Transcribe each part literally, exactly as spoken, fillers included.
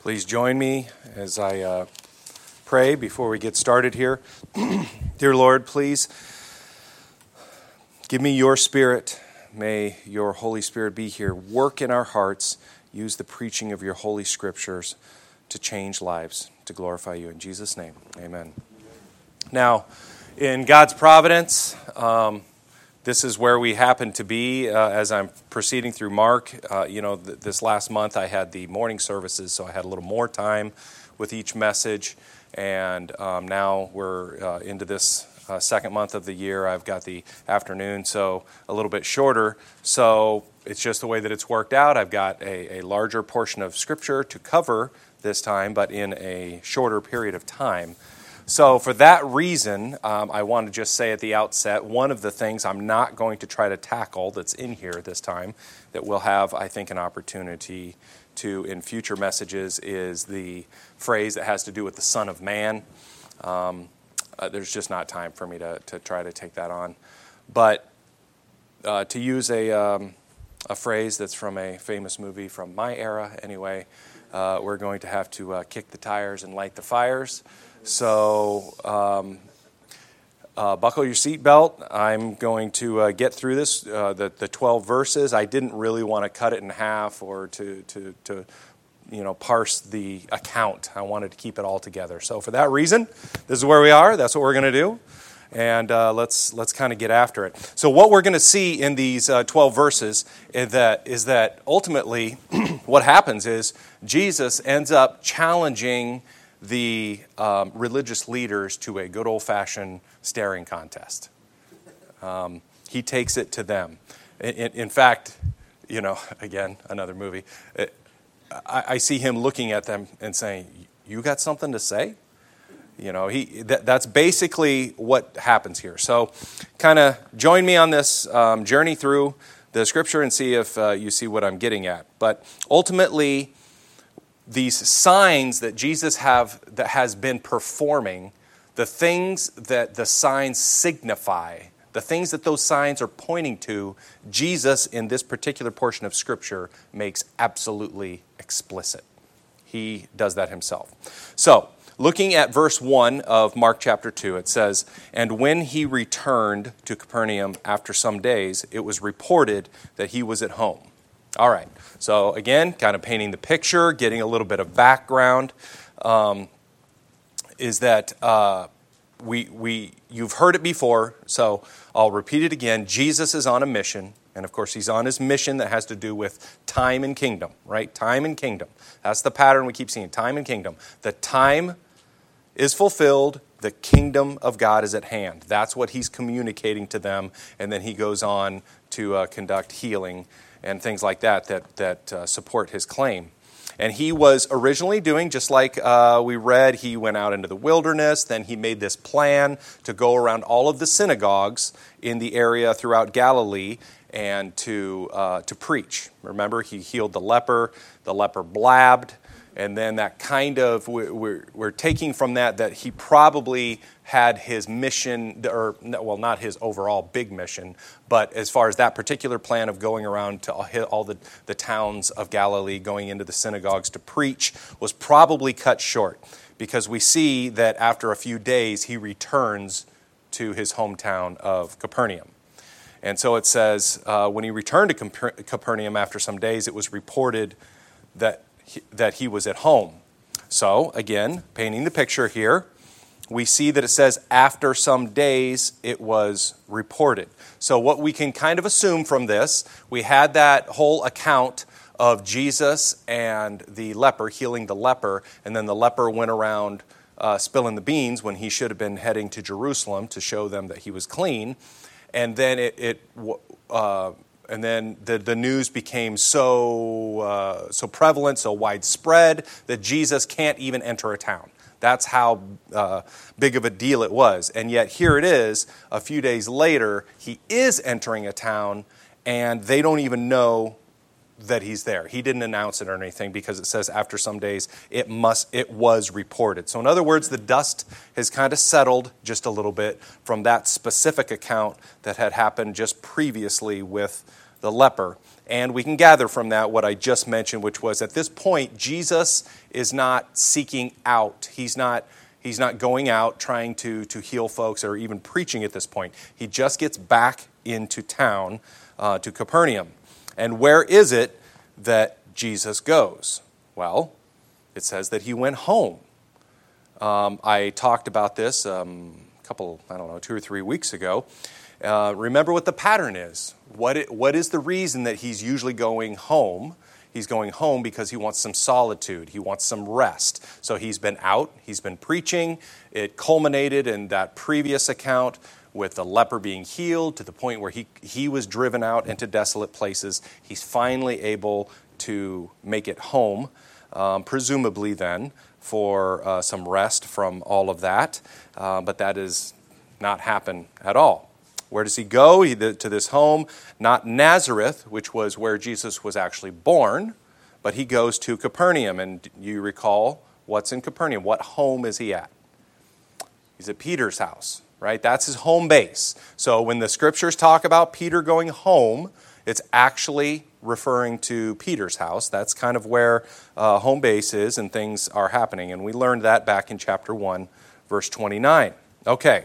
Please join me as I uh, pray before we get started here. Dear Lord, please give me your Spirit. May your Holy Spirit be here. Work in our hearts. Use the preaching of your Holy Scriptures to change lives, to glorify you. In Jesus' name, amen. Now, in God's providence, um, this is where we happen to be uh, as I'm proceeding through Mark. Uh, you know, th- this last month I had the morning services, so I had a little more time with each message. And um, now we're uh, into this uh, second month of the year. I've got the afternoon, so a little bit shorter. So it's just the way that it's worked out. I've got a, a larger portion of Scripture to cover this time, but in a shorter period of time. So for that reason, um, I want to just say at the outset, one of the things I'm not going to try to tackle that's in here this time, that we'll have, I think, an opportunity to in future messages, is the phrase that has to do with the Son of Man. Um, uh, there's just not time for me to, to try to take that on. But uh, to use a, um, a phrase that's from a famous movie from my era anyway, uh, we're going to have to uh, kick the tires and light the fires. So um, uh, buckle your seatbelt. I'm going to uh, get through this, uh, the, the twelve verses. I didn't really want to cut it in half or to, to, to you know, parse the account. I wanted to keep it all together. So for that reason, this is where we are. That's what we're going to do. And uh, let's let's kind of get after it. So what we're going to see in these uh, twelve verses is that, is that ultimately what happens is Jesus ends up challenging the um, religious leaders to a good old-fashioned staring contest. Um, he takes it to them. In, in fact, you know, again, another movie, it, I, I see him looking at them and saying, "You got something to say?" You know, he that, that's basically what happens here. So kind of join me on this um, journey through the Scripture and see if uh, you see what I'm getting at. But ultimately, these signs that Jesus have that has been performing, the things that the signs signify, the things that those signs are pointing to, Jesus in this particular portion of Scripture makes absolutely explicit. He does that himself. So, looking at verse one of Mark chapter two, it says, "And when he returned to Capernaum after some days, it was reported that he was at home." All right, so again, kind of painting the picture, getting a little bit of background, um, is that uh, we we you've heard it before, so I'll repeat it again. Jesus is on a mission, and of course he's on his mission that has to do with time and kingdom, right? Time and kingdom. That's the pattern we keep seeing, time and kingdom. The time is fulfilled, the kingdom of God is at hand. That's what he's communicating to them, and then he goes on to uh, conduct healing and things like that that, that uh, support his claim. And he was originally doing, just like uh, we read, he went out into the wilderness, then he made this plan to go around all of the synagogues in the area throughout Galilee and to uh, to preach. Remember, he healed the leper, the leper blabbed, and then that kind of, we're, we're taking from that that he probably had his mission, or well, not his overall big mission, but as far as that particular plan of going around to all the, the towns of Galilee, going into the synagogues to preach, was probably cut short, because we see that after a few days he returns to his hometown of Capernaum. And so it says, uh, when he returned to Capernaum after some days, it was reported that he, that he was at home. So, again, painting the picture here, we see that it says, after some days, it was reported. So what we can kind of assume from this, we had that whole account of Jesus and the leper, healing the leper, and then the leper went around uh, spilling the beans when he should have been heading to Jerusalem to show them that he was clean. And then it, it uh, and then the, the news became so uh, so prevalent, so widespread, that Jesus can't even enter a town. That's how uh, big of a deal it was. And yet here it is, a few days later, he is entering a town, and they don't even know that he's there. He didn't announce it or anything, because it says after some days it must it was reported. So in other words, the dust has kind of settled just a little bit from that specific account that had happened just previously with the leper. And we can gather from that what I just mentioned, which was at this point, Jesus is not seeking out. He's not, he's not going out trying to, to heal folks or even preaching at this point. He just gets back into town, uh, to Capernaum. And where is it that Jesus goes? Well, it says that he went home. Um, I talked about this um, a couple, I don't know, two or three weeks ago. Uh, remember what the pattern is. What it, what is the reason that he's usually going home? He's going home because he wants some solitude. He wants some rest. So he's been out. He's been preaching. It culminated in that previous account with the leper being healed to the point where he, he was driven out into desolate places. He's finally able to make it home, um, presumably then, for uh, some rest from all of that. Uh, but that does not happen at all. Where does he go? He, to this home, not Nazareth, which was where Jesus was actually born, but he goes to Capernaum. And you recall what's in Capernaum. What home is he at? He's at Peter's house, right? That's his home base. So when the scriptures talk about Peter going home, it's actually referring to Peter's house. That's kind of where uh, home base is and things are happening. And we learned that back in chapter one, verse twenty-nine. Okay.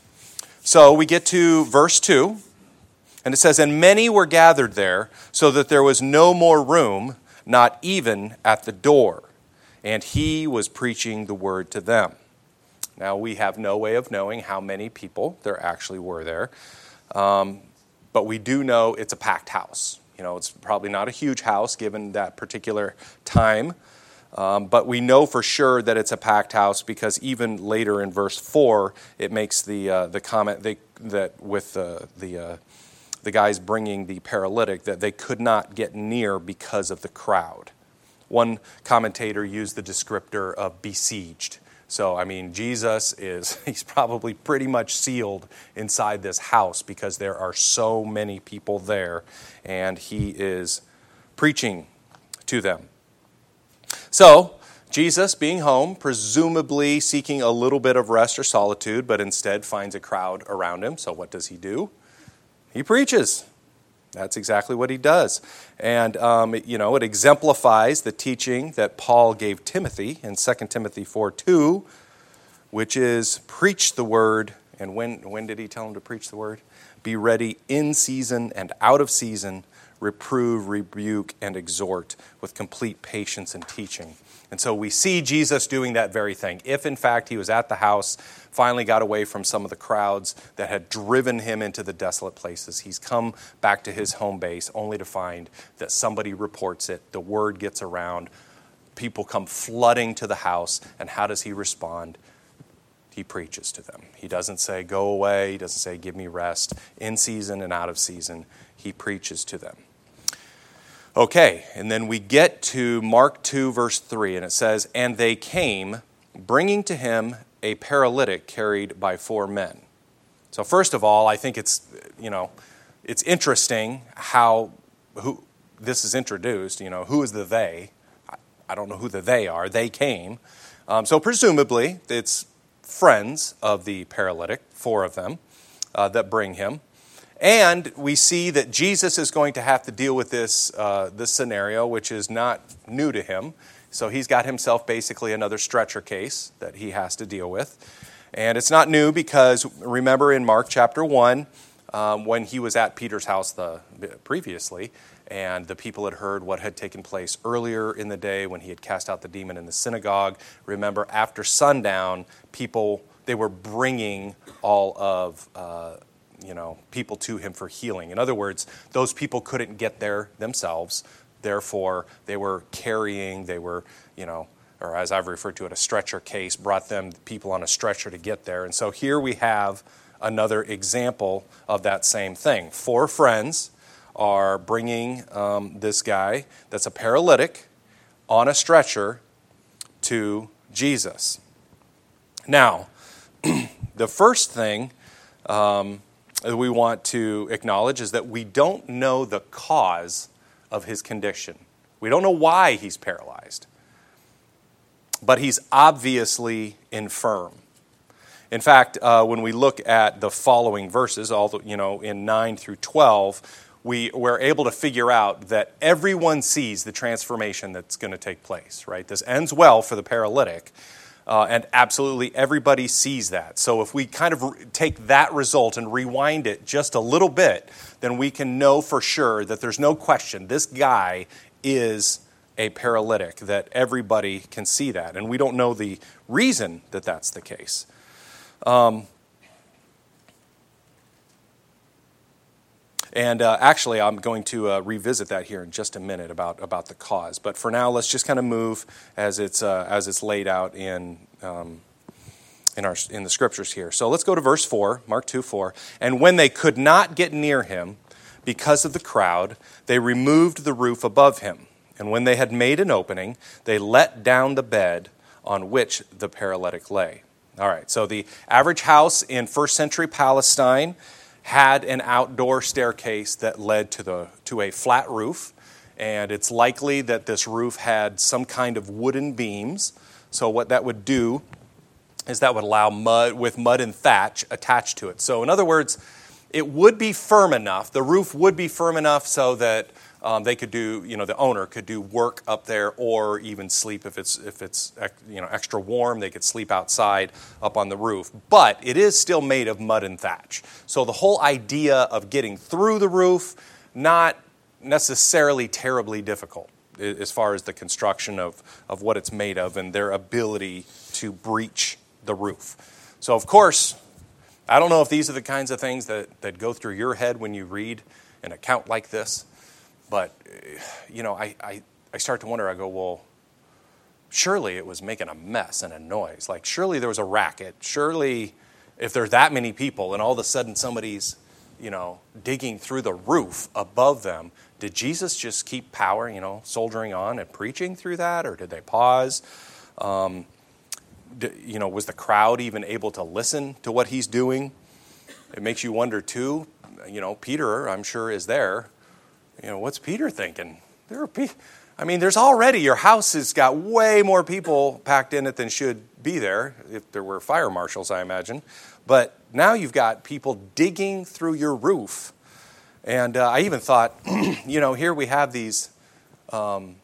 So we get to verse two, and it says, "And many were gathered there, so that there was no more room, not even at the door. And he was preaching the word to them." Now, we have no way of knowing how many people there actually were there, um, but we do know it's a packed house. You know, it's probably not a huge house given that particular time. Um, but we know for sure that it's a packed house because even later in verse four, it makes the uh, the comment they, that with uh, the uh, the guys bringing the paralytic that they could not get near because of the crowd. One commentator used the descriptor of besieged. So, I mean, Jesus is, he's probably pretty much sealed inside this house because there are so many people there, and he is preaching to them. So, Jesus, being home, presumably seeking a little bit of rest or solitude, but instead finds a crowd around him. So what does he do? He preaches. That's exactly what he does. And, um, you know, it exemplifies the teaching that Paul gave Timothy in Second Timothy four two, which is preach the word. And when, when did he tell him to preach the word? Be ready in season and out of season, reprove, rebuke, and exhort with complete patience and teaching. And so we see Jesus doing that very thing. If, in fact, he was at the house, finally got away from some of the crowds that had driven him into the desolate places, he's come back to his home base only to find that somebody reports it, the word gets around, people come flooding to the house, and how does he respond? He preaches to them. He doesn't say, go away. He doesn't say, give me rest. In season and out of season, he preaches to them. Okay, and then we get to Mark two, verse three, and it says, "And they came, bringing to him a paralytic carried by four men." So first of all, I think it's, you know, it's interesting how who this is introduced. You know, who is the they? I don't know who the they are. They came. Um, so presumably, it's friends of the paralytic, four of them, uh, that bring him. And we see that Jesus is going to have to deal with this uh, this scenario, which is not new to him. So he's got himself basically another stretcher case that he has to deal with. And it's not new because remember in Mark chapter one, um, when he was at Peter's house the previously, and the people had heard what had taken place earlier in the day when he had cast out the demon in the synagogue. Remember, after sundown, people, they were bringing all of uh, you know, people to him for healing. In other words, those people couldn't get there themselves. Therefore, they were carrying, they were, you know, or as I've referred to it, a stretcher case, brought them people on a stretcher to get there. And so here we have another example of that same thing. Four friends are bringing um, this guy that's a paralytic on a stretcher to Jesus. Now, the first thing um, that we want to acknowledge is that we don't know the cause of his condition. We don't know why he's paralyzed. But he's obviously infirm. In fact, uh, when we look at the following verses, all the, you know, in nine through twelve, we, we're able to figure out that everyone sees the transformation that's going to take place, right? This ends well for the paralytic, uh, and absolutely everybody sees that. So if we kind of re- take that result and rewind it just a little bit, then we can know for sure that there's no question this guy is a paralytic, that everybody can see that. And we don't know the reason that that's the case. Um, and uh, actually, I'm going to uh, revisit that here in just a minute about, about the cause. But for now, let's just kind of move as it's uh, as it's laid out in um, in our in the scriptures here. So let's go to verse four, Mark two four. And when they could not get near him because of the crowd, they removed the roof above him. And when they had made an opening, they let down the bed on which the paralytic lay. All right, so the average house in first century Palestine had an outdoor staircase that led to the to a flat roof, and it's likely that this roof had some kind of wooden beams. So what that would do is that would allow mud with mud and thatch attached to it. So in other words, it would be firm enough, the roof would be firm enough so that Um, they could do, you know, the owner could do work up there, or even sleep if it's if it's you know extra warm. They could sleep outside up on the roof. But it is still made of mud and thatch. So the whole idea of getting through the roof, not necessarily terribly difficult as far as the construction of of what it's made of and their ability to breach the roof. So of course, I don't know if these are the kinds of things that that go through your head when you read an account like this. But, you know, I, I, I start to wonder, I go, well, surely it was making a mess and a noise. Like, surely there was a racket. Surely, if there's that many people and all of a sudden somebody's, you know, digging through the roof above them, did Jesus just keep power, you know, soldiering on and preaching through that? Or did they pause? Um, did, you know, was the crowd even able to listen to what he's doing? It makes you wonder, too. You know, Peter, I'm sure, is there. You know, what's Peter thinking? There are pe- I mean, there's already, your house has got way more people packed in it than should be there, if there were fire marshals, I imagine. But now you've got people digging through your roof. And uh, I even thought, you know, here we have these um,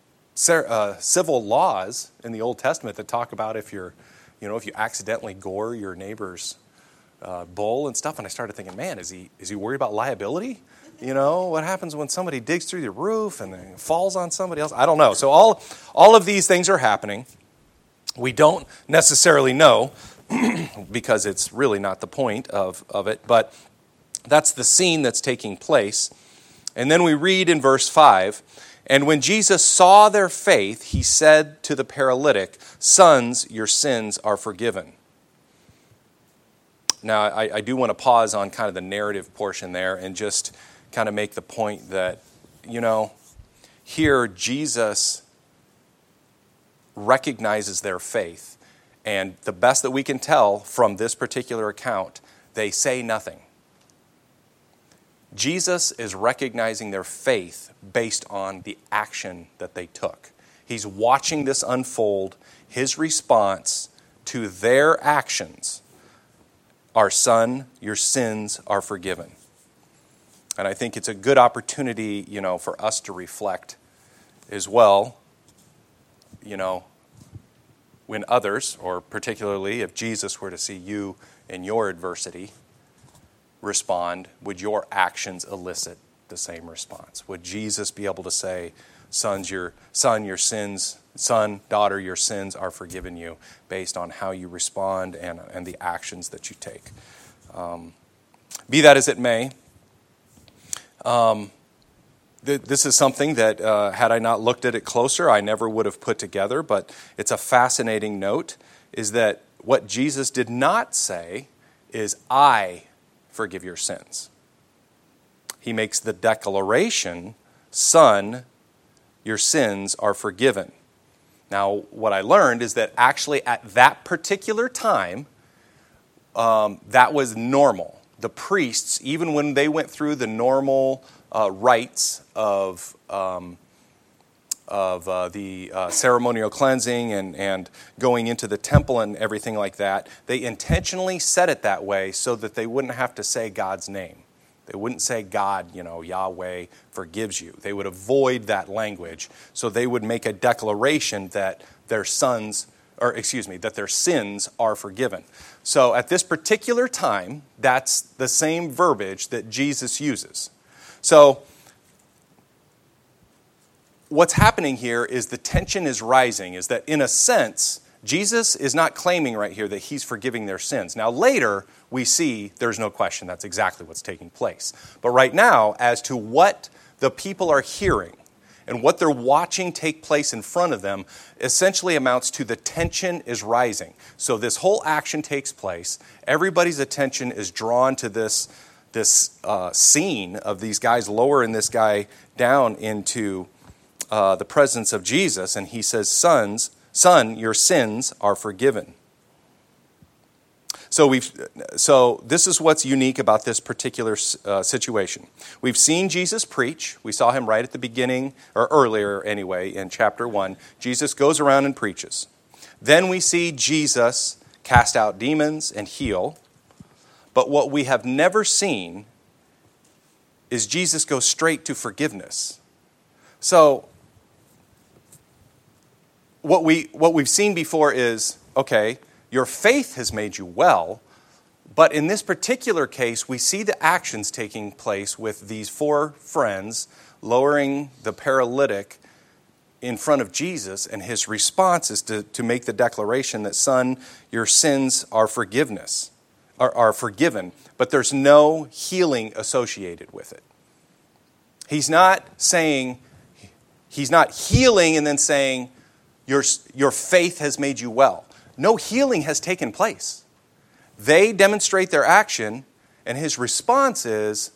uh, civil laws in the Old Testament that talk about if you're, you know, if you accidentally gore your neighbor's uh, bull and stuff. And I started thinking, man, is he is he worried about liability? You know, what happens when somebody digs through the roof and then falls on somebody else? I don't know. So all, all of these things are happening. We don't necessarily know because it's really not the point of, of it. But that's the scene that's taking place. And then we read in verse five, and when Jesus saw their faith, he said to the paralytic, "Sons, your sins are forgiven." Now, I, I do want to pause on kind of the narrative portion there and just kind of make the point that, you know, here Jesus recognizes their faith. And the best that we can tell from this particular account, they say nothing. Jesus is recognizing their faith based on the action that they took. He's watching this unfold. His response to their actions are, "Son, your sins are forgiven." And I think it's a good opportunity, you know, for us to reflect as well, you know, when others, or particularly if Jesus were to see you in your adversity respond, would your actions elicit the same response? Would Jesus be able to say, "Sons, your son, your sins, son, daughter, your sins are forgiven you," based on how you respond and, and the actions that you take? Um, be that as it may, Um, th- this is something that, uh, had I not looked at it closer, I never would have put together, but it's a fascinating note, is that what Jesus did not say is, "I forgive your sins." He makes the declaration, "Son, your sins are forgiven." Now, what I learned is that actually at that particular time, um, that was normal. The priests, even when they went through the normal uh, rites of um, of uh, the uh, ceremonial cleansing and, and going into the temple and everything like that, they intentionally said it that way so that they wouldn't have to say God's name. They wouldn't say God, you know, Yahweh forgives you. They would avoid that language. So they would make a declaration that their sons, or excuse me, that their sins are forgiven. So at this particular time, that's the same verbiage that Jesus uses. So what's happening here is the tension is rising, is that in a sense, Jesus is not claiming right here that he's forgiving their sins. Now later, we see there's no question that's exactly what's taking place. But right now, as to what the people are hearing and what they're watching take place in front of them, essentially amounts to the tension is rising. So this whole action takes place. Everybody's attention is drawn to this, this uh, scene of these guys lowering this guy down into uh, the presence of Jesus. And he says, Sons, Son, your sins are forgiven. So we've, so this is what's unique about this particular uh, situation. We've seen Jesus preach. We saw him right at the beginning, or earlier anyway, in chapter one. Jesus goes around and preaches. Then we see Jesus cast out demons and heal. But what we have never seen is Jesus go straight to forgiveness. So what we what we've seen before is, okay, your faith has made you well, but in this particular case, we see the actions taking place with these four friends lowering the paralytic in front of Jesus, and his response is to, to make the declaration that, Son, your sins are forgiveness, are, are forgiven, but there's no healing associated with it. He's not saying, he's not healing and then saying, your, your faith has made you well. No healing has taken place. They demonstrate their action, and his response is,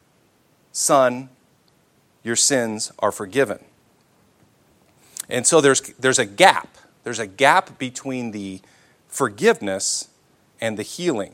Son, your sins are forgiven. And so there's, there's a gap. There's a gap between the forgiveness and the healing.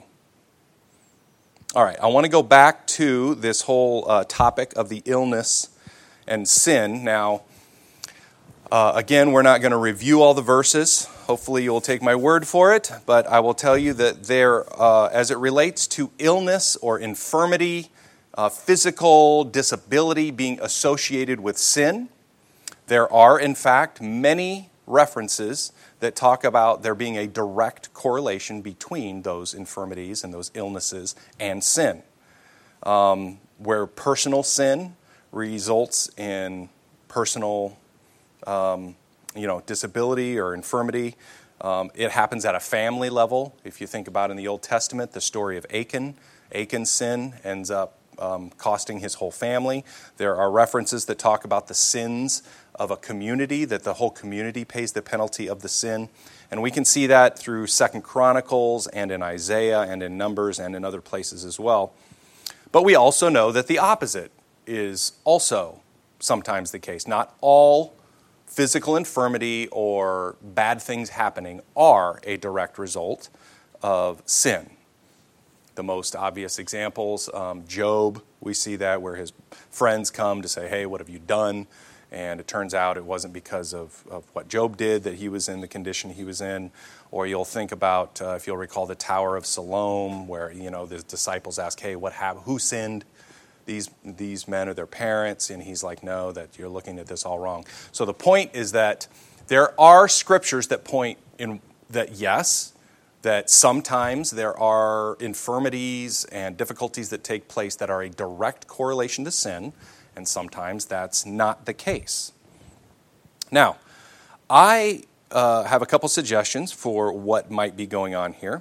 All right, I want to go back to this whole uh, topic of the illness and sin. Now, uh, again, we're not going to review all the verses. Hopefully you'll take my word for it, but I will tell you that there, uh, as it relates to illness or infirmity, uh, physical disability being associated with sin, there are, in fact, many references that talk about there being a direct correlation between those infirmities and those illnesses and sin. Um, where personal sin results in personal um, you know, disability or infirmity. Um, it happens at a family level. If you think about in the Old Testament, the story of Achan, Achan's sin ends up um, costing his whole family. There are references that talk about the sins of a community, that the whole community pays the penalty of the sin. And we can see that through Second Chronicles and in Isaiah and in Numbers and in other places as well. But we also know that the opposite is also sometimes the case. Not all physical infirmity or bad things happening are a direct result of sin. The most obvious examples, um, Job, we see that where his friends come to say, hey, what have you done? And it turns out it wasn't because of, of what Job did that he was in the condition he was in. Or you'll think about, uh, if you'll recall, the Tower of Siloam, where, you know, the disciples ask, hey, what happened? Who sinned? These these men or their parents, and he's like, no, that you're looking at this all wrong. So the point is that there are scriptures that point in that yes, that sometimes there are infirmities and difficulties that take place that are a direct correlation to sin, and sometimes that's not the case. Now, I uh, have a couple suggestions for what might be going on here.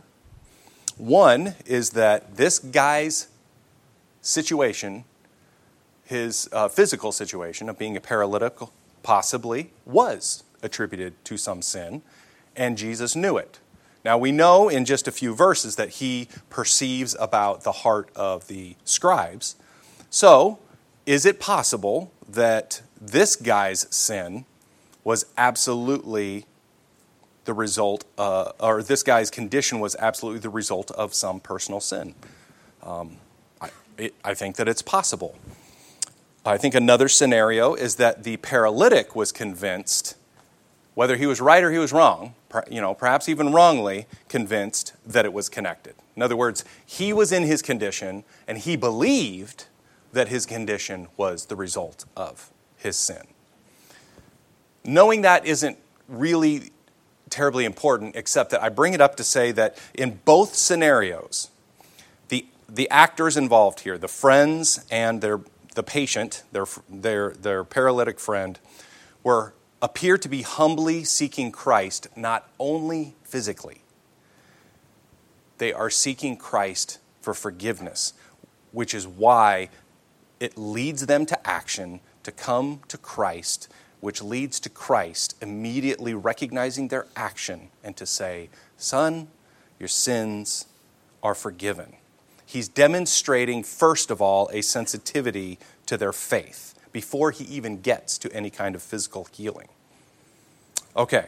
One is that this guy's situation, his uh, physical situation of being a paralytic, possibly was attributed to some sin, and Jesus knew it. Now we know in just a few verses that he perceives about the heart of the scribes. So, is it possible that this guy's sin was absolutely the result, uh, or this guy's condition was absolutely the result of some personal sin? Um, It, I think that it's possible. I think another scenario is that the paralytic was convinced, whether he was right or he was wrong, you know, perhaps even wrongly convinced that it was connected. In other words, he was in his condition and he believed that his condition was the result of his sin. Knowing that isn't really terribly important, except that I bring it up to say that in both scenarios, the the actors involved here, the friends and their the patient, their their their paralytic friend, were appear to be humbly seeking Christ, not only physically. They are seeking Christ for forgiveness, which is why it leads them to action, to come to Christ, which leads to Christ immediately recognizing their action and to say, "Son, your sins are forgiven." He's demonstrating, first of all, a sensitivity to their faith before he even gets to any kind of physical healing. Okay.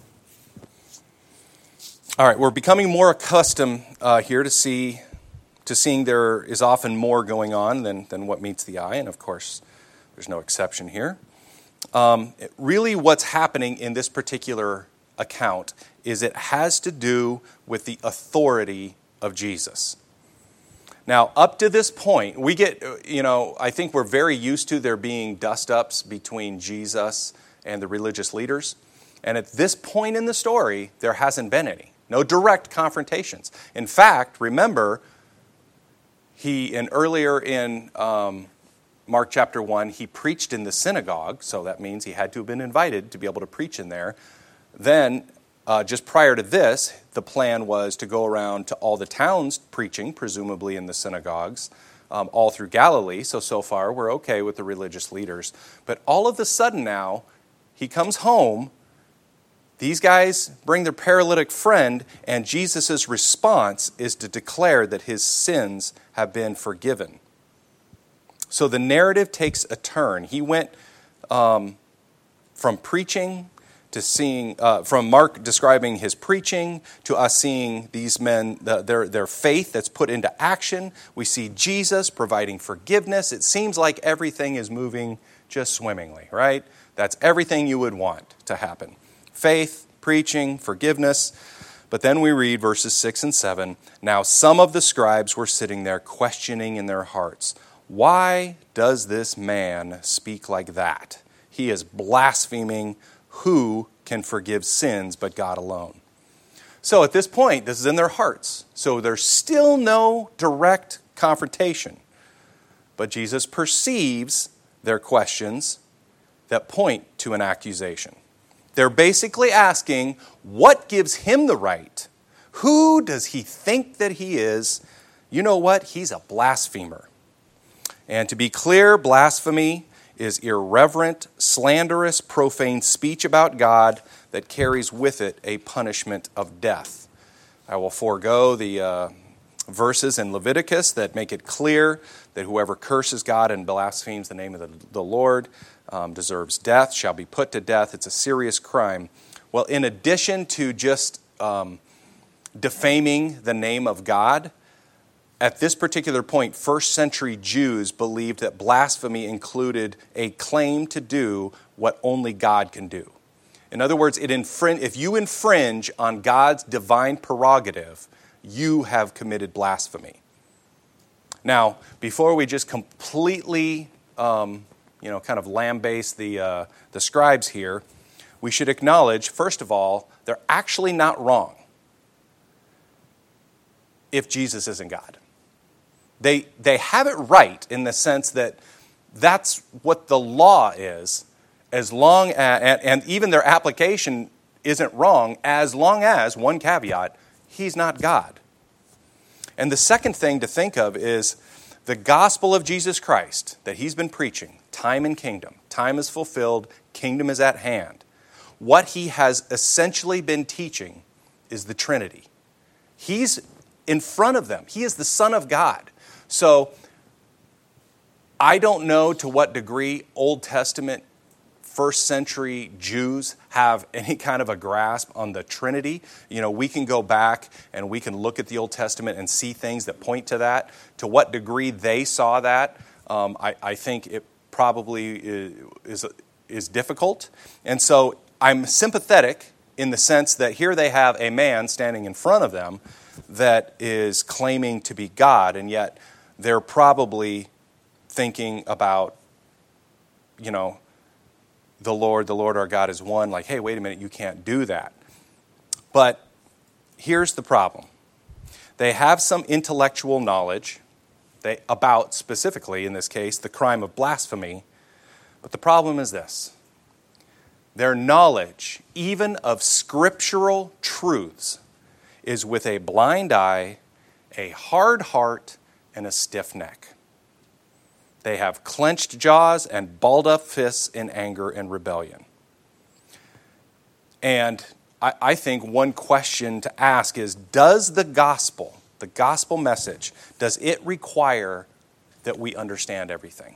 All right, we're becoming more accustomed uh, here to see to seeing there is often more going on than, than what meets the eye, and of course, there's no exception here. Um, it, really what's happening in this particular account is it has to do with the authority of Jesus. Now, up to this point, we get, you know, I think we're very used to there being dust-ups between Jesus and the religious leaders. And at this point in the story, there hasn't been any. No direct confrontations. In fact, remember, he, and earlier in um, Mark chapter one, he preached in the synagogue, so that means he had to have been invited to be able to preach in there. Then, uh, just prior to this, the plan was to go around to all the towns preaching, presumably in the synagogues, um, all through Galilee. So, so far, we're okay with the religious leaders. But all of a sudden now, he comes home. These guys bring their paralytic friend, and Jesus' response is to declare that his sins have been forgiven. So the narrative takes a turn. He went um, from preaching to seeing, uh, from Mark describing his preaching to us seeing these men, the, their, their faith that's put into action. We see Jesus providing forgiveness. It seems like everything is moving just swimmingly, right? That's everything you would want to happen. Faith, preaching, forgiveness. But then we read verses six and seven. Now some of the scribes were sitting there questioning in their hearts, "Why does this man speak like that? He is blaspheming. Who can forgive sins but God alone?" So at this point, this is in their hearts. So there's still no direct confrontation. But Jesus perceives their questions that point to an accusation. They're basically asking, what gives him the right? Who does he think that he is? You know what? He's a blasphemer. And to be clear, blasphemy is irreverent, slanderous, profane speech about God that carries with it a punishment of death. I will forego the uh, verses in Leviticus that make it clear that whoever curses God and blasphemes the name of the, the Lord Um, deserves death, shall be put to death. It's a serious crime. Well, in addition to just um, defaming the name of God, at this particular point, first century Jews believed that blasphemy included a claim to do what only God can do. In other words, it infring- if you infringe on God's divine prerogative, you have committed blasphemy. Now, before we just completely Um, you know, kind of lambaste the uh, the scribes here, we should acknowledge, first of all, they're actually not wrong if Jesus isn't God. They they have it right in the sense that that's what the law is, as long as, and, and even their application isn't wrong, as long as, one caveat, he's not God. And the second thing to think of is the gospel of Jesus Christ that he's been preaching, time and kingdom. Time is fulfilled, kingdom is at hand. What he has essentially been teaching is the Trinity. He's in front of them. He is the Son of God. So I don't know to what degree Old Testament first century Jews have any kind of a grasp on the Trinity. You know, we can go back and we can look at the Old Testament and see things that point to that. To what degree they saw that, um, I, I think it probably is, is is difficult. And so I'm sympathetic in the sense that here they have a man standing in front of them that is claiming to be God, and yet they're probably thinking about, you know, the Lord, the Lord our God is one, like, hey, wait a minute, you can't do that. But here's the problem. They have some intellectual knowledge they, about, specifically in this case, the crime of blasphemy. But the problem is this. Their knowledge, even of scriptural truths, is with a blind eye, a hard heart, and a stiff neck. They have clenched jaws and balled up fists in anger and rebellion. And I, I think one question to ask is, does the gospel, the gospel message, does it require that we understand everything?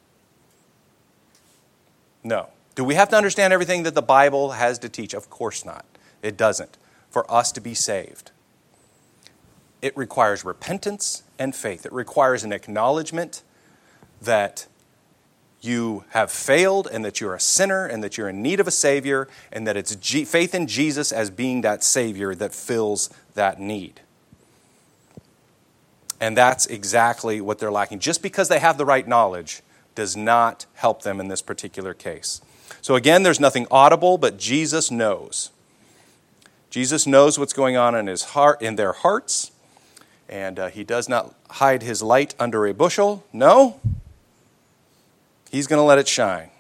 No. Do we have to understand everything that the Bible has to teach? Of course not. It doesn't. For us to be saved. It requires repentance and faith. It requires an acknowledgement that you have failed and that you're a sinner and that you're in need of a Savior and that it's G- faith in Jesus as being that Savior that fills that need. And that's exactly what they're lacking. Just because they have the right knowledge does not help them in this particular case. So again, there's nothing audible, but Jesus knows. Jesus knows what's going on in his heart, in their hearts, and uh, he does not hide his light under a bushel. No. He's going to let it shine.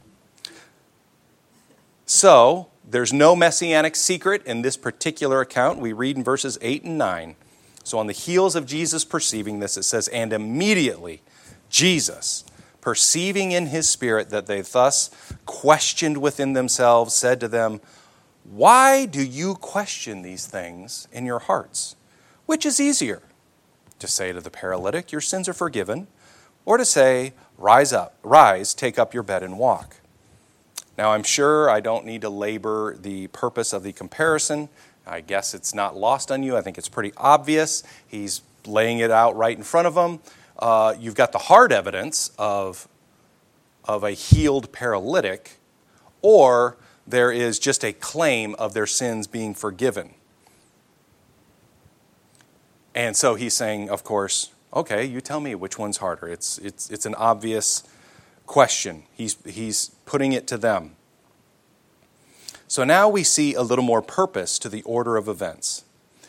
So, there's no messianic secret in this particular account. We read in verses eight and nine. So on the heels of Jesus perceiving this, it says, and immediately Jesus, perceiving in his spirit that they thus questioned within themselves, said to them, why do you question these things in your hearts? Which is easier, to say to the paralytic, your sins are forgiven, or to say, rise up, rise, take up your bed and walk? Now, I'm sure I don't need to labor the purpose of the comparison. I guess it's not lost on you. I think it's pretty obvious. He's laying it out right in front of them. Uh, you've got the hard evidence of, of a healed paralytic, or there is just a claim of their sins being forgiven. And so he's saying, of course, okay, you tell me which one's harder. It's it's it's an obvious question. He's he's putting it to them. So now we see a little more purpose to the order of events.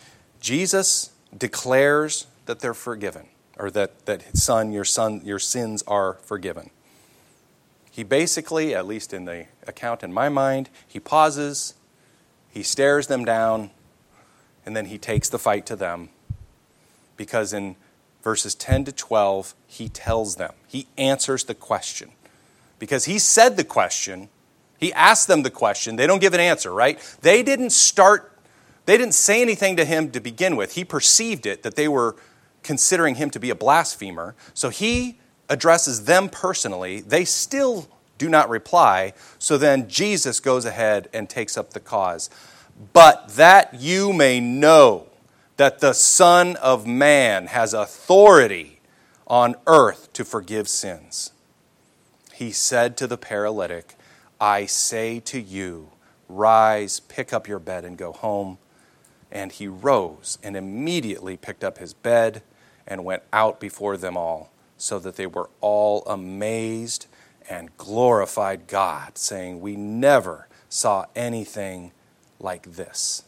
Jesus declares that they're forgiven, or that that son, your son, your sins are forgiven. He basically, at least in the account in my mind, he pauses, he stares them down, and then he takes the fight to them. Because in verses ten to twelve, he tells them, he answers the question. Because he said the question, he asked them the question, they don't give an answer, right? They didn't start, they didn't say anything to him to begin with. He perceived it, that they were considering him to be a blasphemer. So he addresses them personally. They still do not reply. So then Jesus goes ahead and takes up the cause. But that you may know that the Son of Man has authority on earth to forgive sins. He said to the paralytic, I say to you, rise, pick up your bed and go home. And he rose and immediately picked up his bed and went out before them all, so that they were all amazed and glorified God, saying, we never saw anything like this.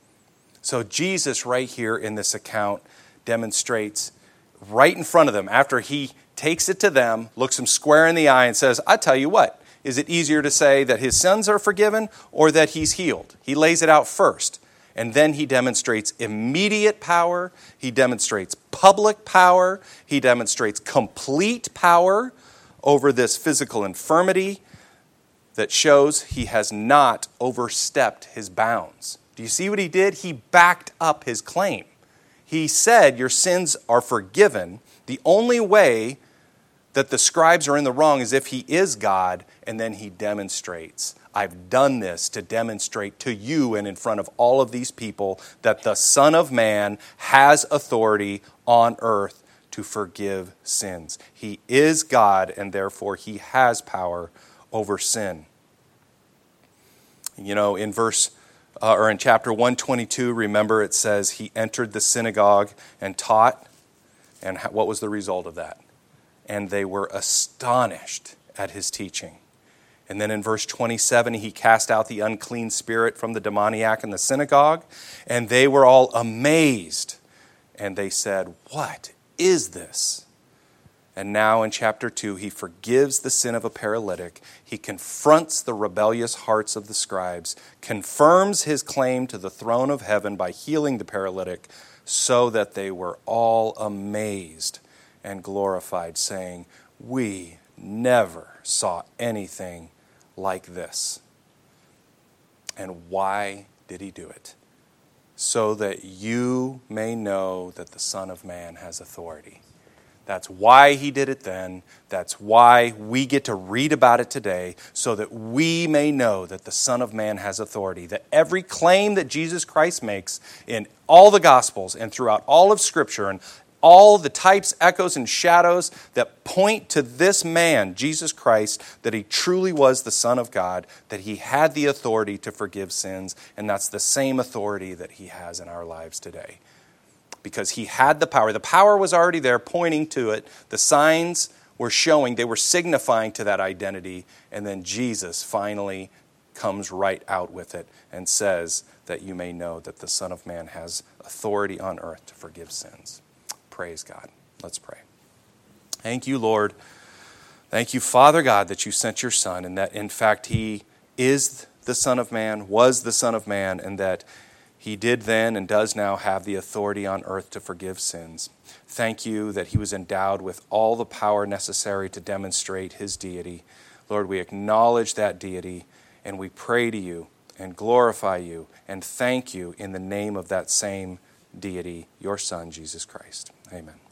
So Jesus right here in this account demonstrates right in front of them, after he takes it to them, looks them square in the eye and says, I tell you what, is it easier to say that his sins are forgiven or that he's healed? He lays it out first. And then he demonstrates immediate power. He demonstrates public power. He demonstrates complete power over this physical infirmity that shows he has not overstepped his bounds. Do you see what he did? He backed up his claim. He said, your sins are forgiven. The only way that the scribes are in the wrong is if he is God, and then he demonstrates, I've done this to demonstrate to you and in front of all of these people that the Son of Man has authority on earth to forgive sins. He is God, and therefore he has power over sin. You know, in verse uh, or in chapter one twenty-two, remember it says he entered the synagogue and taught, and what was the result of that? and they were astonished at his teaching. And then in verse twenty-seven, he cast out the unclean spirit from the demoniac in the synagogue, and they were all amazed. And they said, "What is this?" And now in chapter two, he forgives the sin of a paralytic. He confronts the rebellious hearts of the scribes, confirms his claim to the throne of heaven by healing the paralytic, so that they were all amazed and glorified, saying, "We never saw anything like this." And why did he do it? So that you may know that the Son of Man has authority. That's why he did it then. That's why we get to read about it today, so that we may know that the Son of Man has authority. That every claim that Jesus Christ makes in all the Gospels and throughout all of Scripture and all the types, echoes, and shadows that point to this man, Jesus Christ, that he truly was the Son of God, that he had the authority to forgive sins, and that's the same authority that he has in our lives today. Because he had the power. The power was already there, pointing to it. The signs were showing, they were signifying to that identity, and then Jesus finally comes right out with it and says that you may know that the Son of Man has authority on earth to forgive sins. Praise God. Let's pray. Thank you, Lord. Thank you, Father God, that you sent your Son, and that in fact he is the Son of Man, was the Son of Man, and that he did then and does now have the authority on earth to forgive sins. Thank you that he was endowed with all the power necessary to demonstrate his deity. Lord, we acknowledge that deity, and we pray to you and glorify you and thank you in the name of that same deity, your Son, Jesus Christ. Amen.